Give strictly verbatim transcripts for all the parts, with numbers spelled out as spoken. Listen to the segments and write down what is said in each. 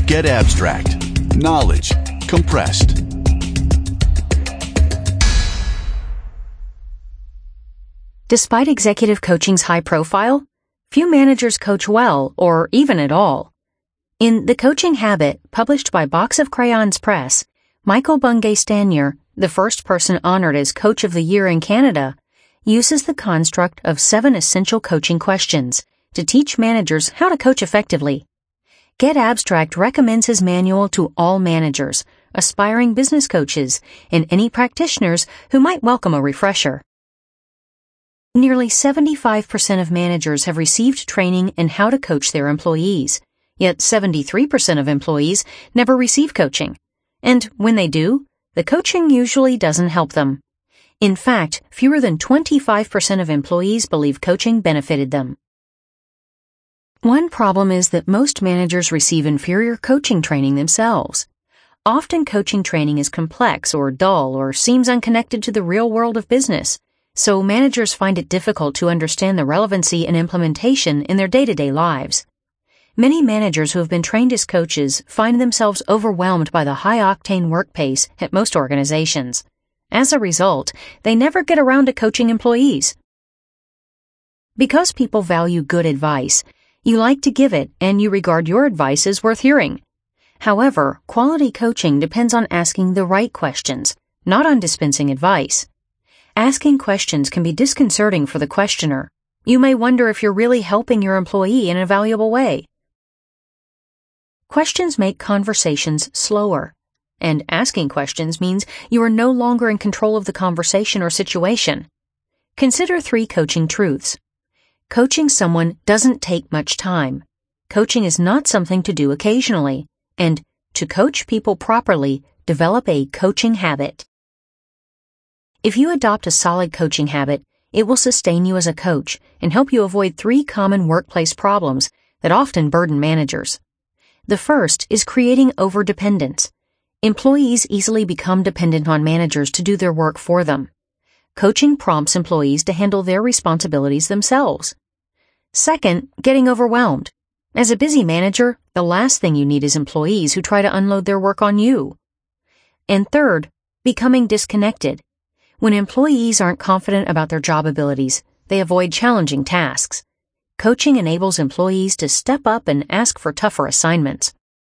Get abstract. Knowledge compressed. Despite executive coaching's high profile, few managers coach well or even at all. In The Coaching Habit, published by Box of Crayons Press, Michael Bungay Stanier, the first person honored as Coach of the Year in Canada, uses the construct of seven essential coaching questions to teach managers how to coach effectively. Get Abstract recommends his manual to all managers, aspiring business coaches, and any practitioners who might welcome a refresher. Nearly seventy-five percent of managers have received training in how to coach their employees, yet seventy-three percent of employees never receive coaching. And when they do, the coaching usually doesn't help them. In fact, fewer than twenty-five percent of employees believe coaching benefited them. One problem is that most managers receive inferior coaching training themselves. Often coaching training is complex or dull or seems unconnected to the real world of business, so managers find it difficult to understand the relevancy and implementation in their day-to-day lives. Many managers who have been trained as coaches find themselves overwhelmed by the high-octane work pace at most organizations. As a result, they never get around to coaching employees. Because people value good advice, you like to give it and you regard your advice as worth hearing. However, quality coaching depends on asking the right questions, not on dispensing advice. Asking questions can be disconcerting for the questioner. You may wonder if you're really helping your employee in a valuable way. Questions make conversations slower, and asking questions means you are no longer in control of the conversation or situation. Consider three coaching truths. Coaching someone doesn't take much time. Coaching is not something to do occasionally. And to coach people properly, develop a coaching habit. If you adopt a solid coaching habit, it will sustain you as a coach and help you avoid three common workplace problems that often burden managers. The first is creating overdependence. Employees easily become dependent on managers to do their work for them. Coaching prompts employees to handle their responsibilities themselves. Second, getting overwhelmed. As a busy manager, the last thing you need is employees who try to unload their work on you. And third, becoming disconnected. When employees aren't confident about their job abilities, they avoid challenging tasks. Coaching enables employees to step up and ask for tougher assignments.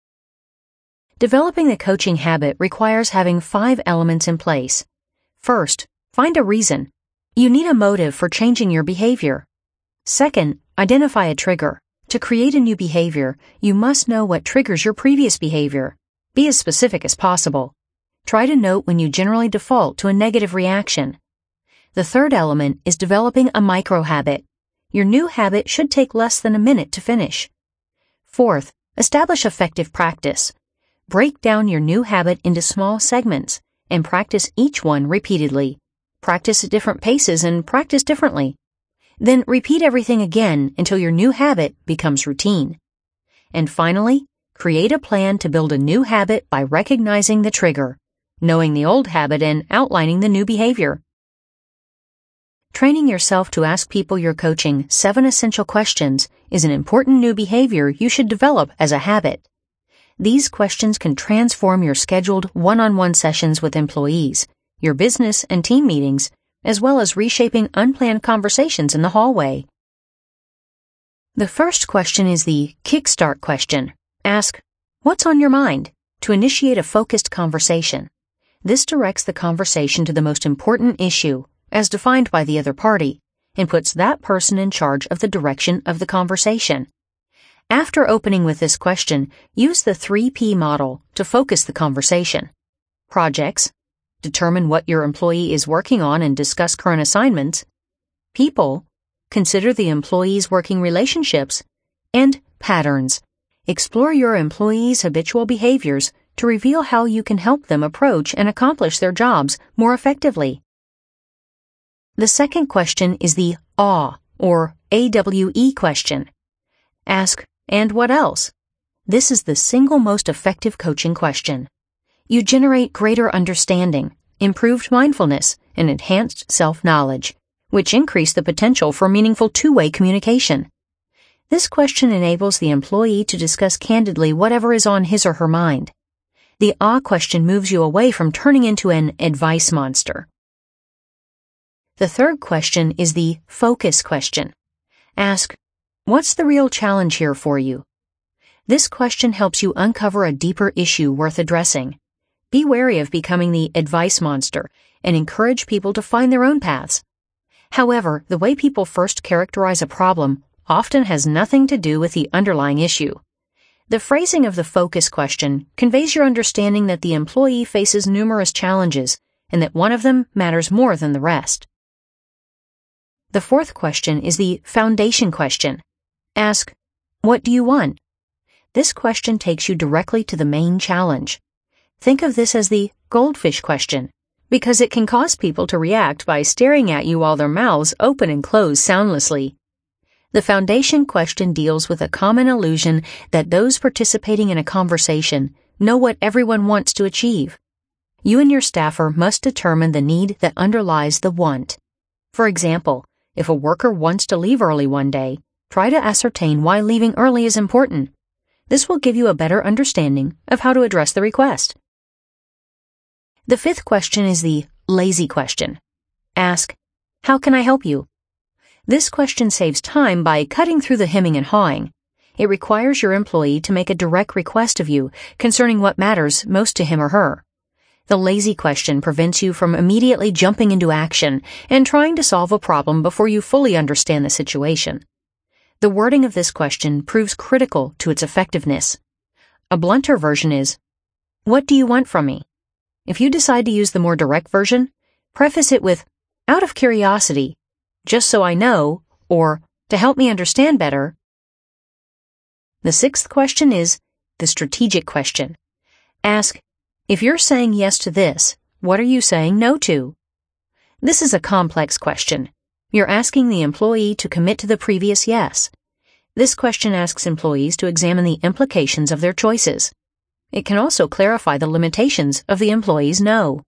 Developing the coaching habit requires having five elements in place. First, find a reason. You need a motive for changing your behavior. Second, identify a trigger. To create a new behavior, you must know what triggers your previous behavior. Be as specific as possible. Try to note when you generally default to a negative reaction. The third element is developing a micro-habit. Your new habit should take less than a minute to finish. Fourth, establish effective practice. Break down your new habit into small segments and practice each one repeatedly. Practice at different paces and practice differently. Then repeat everything again until your new habit becomes routine. And finally, create a plan to build a new habit by recognizing the trigger, knowing the old habit, and outlining the new behavior. Training yourself to ask people you're coaching seven essential questions is an important new behavior you should develop as a habit. These questions can transform your scheduled one-on-one sessions with employees, your business and team meetings, as well as reshaping unplanned conversations in the hallway. The first question is the kickstart question. Ask, "What's on your mind?" to initiate a focused conversation. This directs the conversation to the most important issue, as defined by the other party, and puts that person in charge of the direction of the conversation. After opening with this question, use the three P model to focus the conversation. Projects. Determine what your employee is working on and discuss current assignments. People. Consider the employee's working relationships. And patterns. Explore your employees' habitual behaviors to reveal how you can help them approach and accomplish their jobs more effectively. The second question is the A W E, or A W E question. Ask, "And what else?" This is the single most effective coaching question. You generate greater understanding, improved mindfulness, and enhanced self-knowledge, which increase the potential for meaningful two-way communication. This question enables the employee to discuss candidly whatever is on his or her mind. The ah question moves you away from turning into an advice monster. The third question is the focus question. Ask, what's the real challenge here for you? This question helps you uncover a deeper issue worth addressing. Be wary of becoming the advice monster and encourage people to find their own paths. However, the way people first characterize a problem often has nothing to do with the underlying issue. The phrasing of the focus question conveys your understanding that the employee faces numerous challenges and that one of them matters more than the rest. The fourth question is the foundation question. Ask, what do you want? This question takes you directly to the main challenge. Think of this as the goldfish question, because it can cause people to react by staring at you while their mouths open and close soundlessly. The foundation question deals with a common illusion that those participating in a conversation know what everyone wants to achieve. You and your staffer must determine the need that underlies the want. For example, if a worker wants to leave early one day, try to ascertain why leaving early is important. This will give you a better understanding of how to address the request. The fifth question is the lazy question. Ask, how can I help you? This question saves time by cutting through the hemming and hawing. It requires your employee to make a direct request of you concerning what matters most to him or her. The lazy question prevents you from immediately jumping into action and trying to solve a problem before you fully understand the situation. The wording of this question proves critical to its effectiveness. A blunter version is, what do you want from me? If you decide to use the more direct version, preface it with, out of curiosity, just so I know, or to help me understand better. The sixth question is the strategic question. Ask, if you're saying yes to this, what are you saying no to? This is a complex question. You're asking the employee to commit to the previous yes. This question asks employees to examine the implications of their choices. It can also clarify the limitations of the employee's no.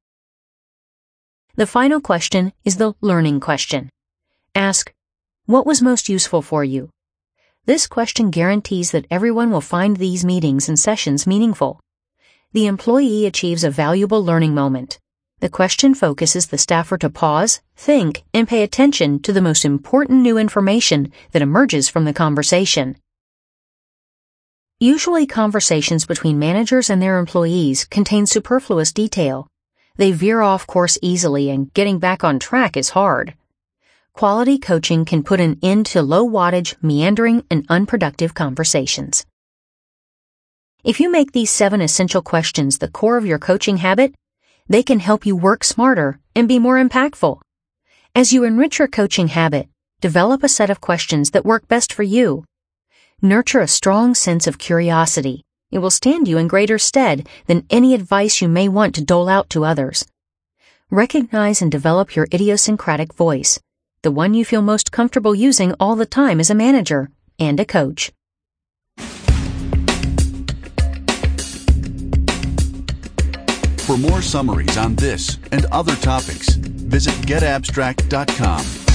The final question is the learning question. Ask, what was most useful for you? This question guarantees that everyone will find these meetings and sessions meaningful. The employee achieves a valuable learning moment. The question focuses the staffer to pause, think, and pay attention to the most important new information that emerges from the conversation. Usually, conversations between managers and their employees contain superfluous detail. They veer off course easily, and getting back on track is hard. Quality coaching can put an end to low-wattage, meandering, and unproductive conversations. If you make these seven essential questions the core of your coaching habit, they can help you work smarter and be more impactful. As you enrich your coaching habit, develop a set of questions that work best for you. Nurture a strong sense of curiosity. It will stand you in greater stead than any advice you may want to dole out to others. Recognize and develop your idiosyncratic voice, the one you feel most comfortable using all the time as a manager and a coach. For more summaries on this and other topics, visit get abstract dot com.